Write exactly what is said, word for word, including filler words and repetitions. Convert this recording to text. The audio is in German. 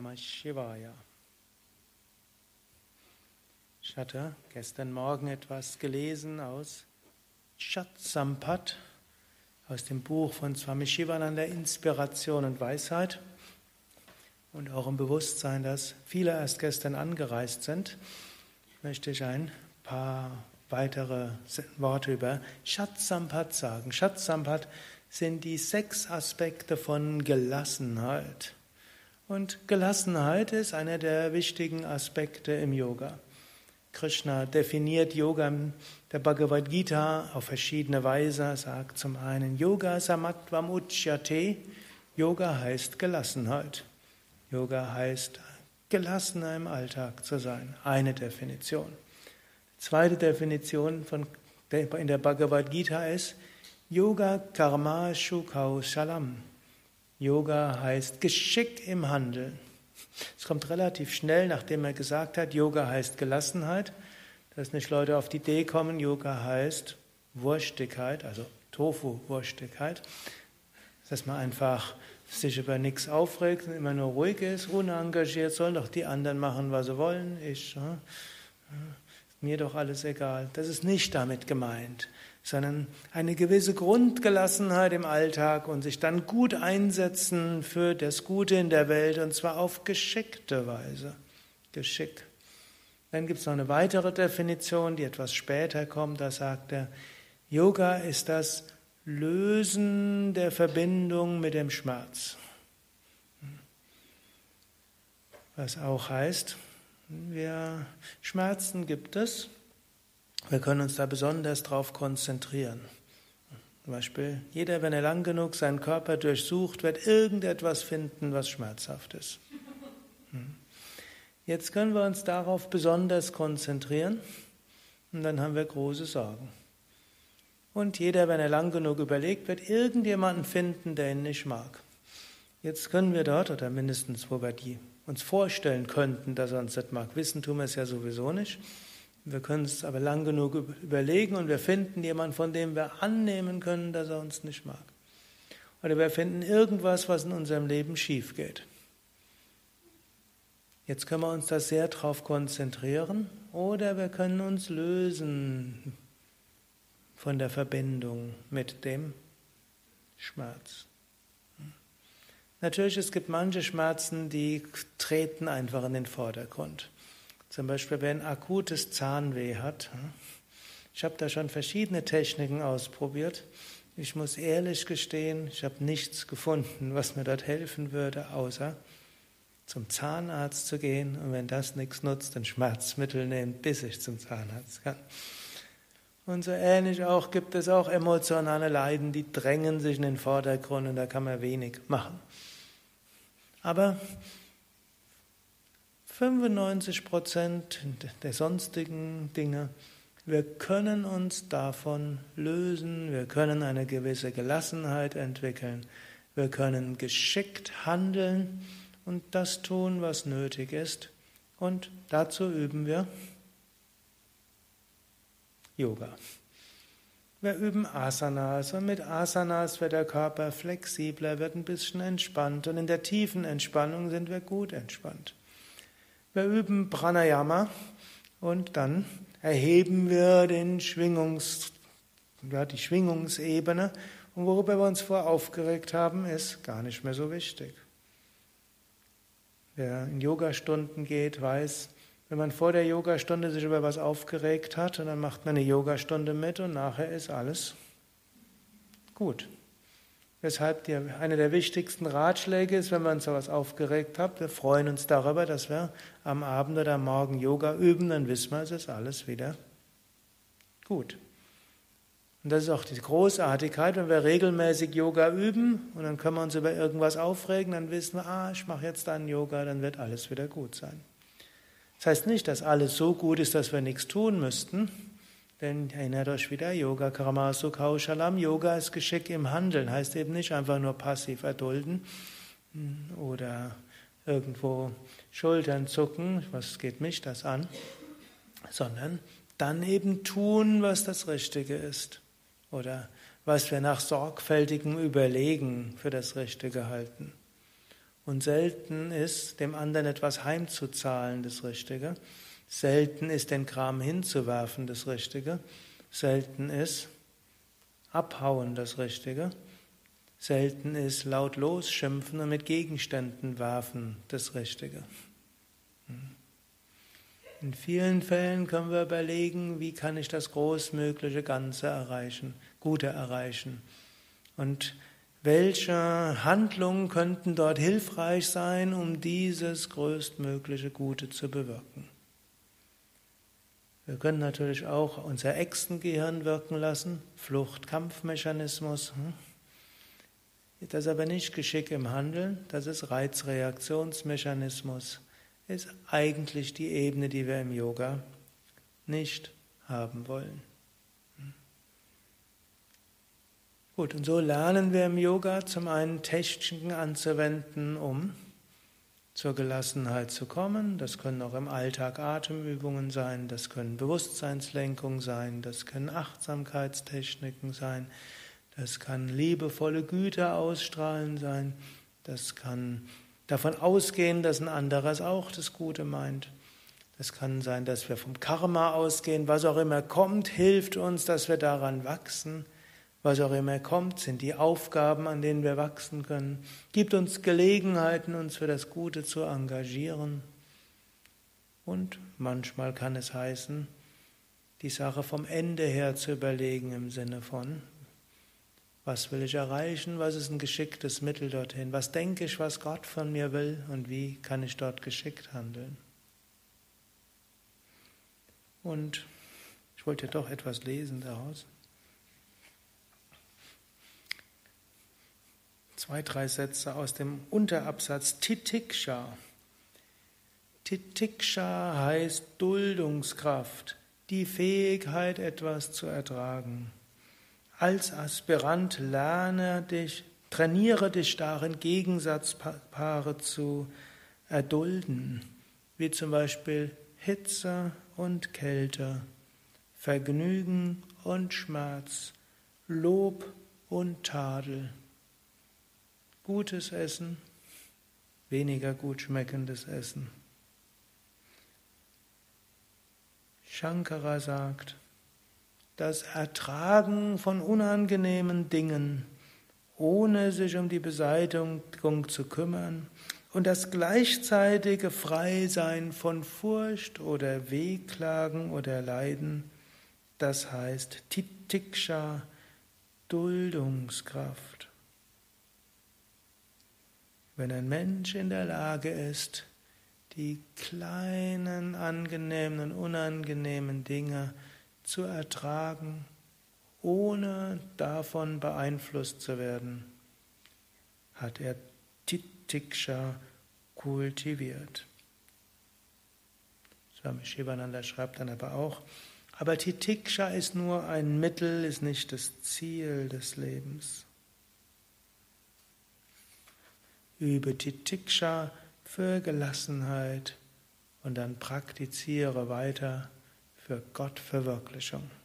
Namah Shivaya. Ich hatte gestern Morgen etwas gelesen aus Shat-Sampat, aus dem Buch von Swami Shivananda, Inspiration und Weisheit. Und auch im Bewusstsein, dass viele erst gestern angereist sind, möchte ich ein paar weitere Worte über Shat-Sampat sagen. Shat-Sampat sind die sechs Aspekte von Gelassenheit. Und Gelassenheit ist einer der wichtigen Aspekte im Yoga. Krishna definiert Yoga in der Bhagavad Gita auf verschiedene Weise. Er sagt zum einen, Yoga samatvam uchyate. Yoga heißt Gelassenheit. Yoga heißt, gelassener im Alltag zu sein. Eine Definition. Die zweite Definition von, in der Bhagavad Gita ist, Yoga karmashu kaushalam. Yoga heißt Geschick im Handeln. Es kommt relativ schnell, nachdem er gesagt hat, Yoga heißt Gelassenheit, dass nicht Leute auf die Idee kommen, Yoga heißt Wurstigkeit, also Tofu-Wurstigkeit, dass man einfach sich über nichts aufregt und immer nur ruhig ist, unengagiert, sollen doch die anderen machen, was sie wollen, ich, ja, ist mir doch alles egal. Das ist nicht damit gemeint, sondern eine gewisse Grundgelassenheit im Alltag und sich dann gut einsetzen für das Gute in der Welt, und zwar auf geschickte Weise. Geschick. Dann gibt es noch eine weitere Definition, die etwas später kommt, da sagt er, Yoga ist das Lösen der Verbindung mit dem Schmerz. Was auch heißt, wir, Schmerzen gibt es, wir können uns da besonders drauf konzentrieren. Zum Beispiel, jeder, wenn er lang genug seinen Körper durchsucht, wird irgendetwas finden, was schmerzhaft ist. Jetzt können wir uns darauf besonders konzentrieren und dann haben wir große Sorgen. Und jeder, wenn er lang genug überlegt, wird irgendjemanden finden, der ihn nicht mag. Jetzt können wir dort, oder mindestens, wo wir die uns vorstellen könnten, dass er uns nicht mag, wissen tun wir es ja sowieso nicht. Wir können es aber lang genug überlegen und wir finden jemanden, von dem wir annehmen können, dass er uns nicht mag. Oder wir finden irgendwas, was in unserem Leben schief geht. Jetzt können wir uns da sehr drauf konzentrieren oder wir können uns lösen von der Verbindung mit dem Schmerz. Natürlich, es gibt manche Schmerzen, die treten einfach in den Vordergrund. Zum Beispiel, wer ein akutes Zahnweh hat. Ich habe da schon verschiedene Techniken ausprobiert. Ich muss ehrlich gestehen, ich habe nichts gefunden, was mir dort helfen würde, außer zum Zahnarzt zu gehen und wenn das nichts nutzt, ein Schmerzmittel nehmen, bis ich zum Zahnarzt kann. Und so ähnlich auch gibt es auch emotionale Leiden, die drängen sich in den Vordergrund und da kann man wenig machen. Aber fünfundneunzig Prozent der sonstigen Dinge, wir können uns davon lösen, wir können eine gewisse Gelassenheit entwickeln, wir können geschickt handeln und das tun, was nötig ist. Und dazu üben wir Yoga. Wir üben Asanas und mit Asanas wird der Körper flexibler, wird ein bisschen entspannt und in der tiefen Entspannung sind wir gut entspannt. Wir üben Pranayama und dann erheben wir den Schwingungs, ja, die Schwingungsebene und worüber wir uns vorher aufgeregt haben, ist gar nicht mehr so wichtig. Wer in Yogastunden geht, weiß, wenn man vor der Yogastunde sich über was aufgeregt hat und dann macht man eine Yogastunde mit und nachher ist alles gut. Weshalb die, einer der wichtigsten Ratschläge ist, wenn wir uns sowas aufgeregt haben, wir freuen uns darüber, dass wir am Abend oder am Morgen Yoga üben, dann wissen wir, es ist alles wieder gut. Und das ist auch die Großartigkeit, wenn wir regelmäßig Yoga üben und dann können wir uns über irgendwas aufregen, dann wissen wir, ah, ich mache jetzt dann Yoga, dann wird alles wieder gut sein. Das heißt nicht, dass alles so gut ist, dass wir nichts tun müssten, denn erinnert euch wieder, Yoga karmashu kaushalam, Yoga ist Geschick im Handeln, heißt eben nicht einfach nur passiv erdulden oder irgendwo Schultern zucken, was geht mich das an, sondern dann eben tun, was das Richtige ist oder was wir nach sorgfältigem Überlegen für das Richtige halten. Und selten ist, dem anderen etwas heimzuzahlen, das Richtige. Selten ist, den Kram hinzuwerfen, das Richtige. Selten ist, abhauen, das Richtige. Selten ist, laut losschimpfen und mit Gegenständen werfen, das Richtige. In vielen Fällen können wir überlegen, wie kann ich das großmögliche Ganze erreichen, Gute erreichen. Und welche Handlungen könnten dort hilfreich sein, um dieses größtmögliche Gute zu bewirken? Wir können natürlich auch unser Echsengehirn wirken lassen, Flucht-Kampfmechanismus. Das ist aber nicht Geschick im Handeln, das ist Reizreaktionsmechanismus. Ist eigentlich die Ebene, die wir im Yoga nicht haben wollen. Gut, und so lernen wir im Yoga zum einen Techniken anzuwenden, um zur Gelassenheit zu kommen. Das können auch im Alltag Atemübungen sein, das können Bewusstseinslenkung sein, das können Achtsamkeitstechniken sein, das kann liebevolle Güte ausstrahlen sein, das kann davon ausgehen, dass ein anderer auch das Gute meint. Es kann sein, dass wir vom Karma ausgehen. Was auch immer kommt, hilft uns, dass wir daran wachsen. Was auch immer kommt, sind die Aufgaben, an denen wir wachsen können. Gibt uns Gelegenheiten, uns für das Gute zu engagieren. Und manchmal kann es heißen, die Sache vom Ende her zu überlegen im Sinne von: Was will ich erreichen? Was ist ein geschicktes Mittel dorthin? Was denke ich, was Gott von mir will? Und wie kann ich dort geschickt handeln? Und ich wollte doch etwas lesen daraus. Zwei, drei Sätze aus dem Unterabsatz Titiksha. Titiksha heißt Duldungskraft, die Fähigkeit, etwas zu ertragen. Als Aspirant lerne dich, trainiere dich darin, Gegensatzpaare zu erdulden, wie zum Beispiel Hitze und Kälte, Vergnügen und Schmerz, Lob und Tadel, gutes Essen, weniger gut schmeckendes Essen. Shankara sagt, das Ertragen von unangenehmen Dingen, ohne sich um die Beseitigung zu kümmern, und das gleichzeitige Freisein von Furcht oder Wehklagen oder Leiden, das heißt Titiksha, Duldungskraft. Wenn ein Mensch in der Lage ist, die kleinen, angenehmen und unangenehmen Dinge zu ertragen, ohne davon beeinflusst zu werden, hat er Titiksha kultiviert. Swami Shivananda schreibt dann aber auch, aber Titiksha ist nur ein Mittel, ist nicht das Ziel des Lebens. Übe Titiksha für Gelassenheit und dann praktiziere weiter für Gottverwirklichung.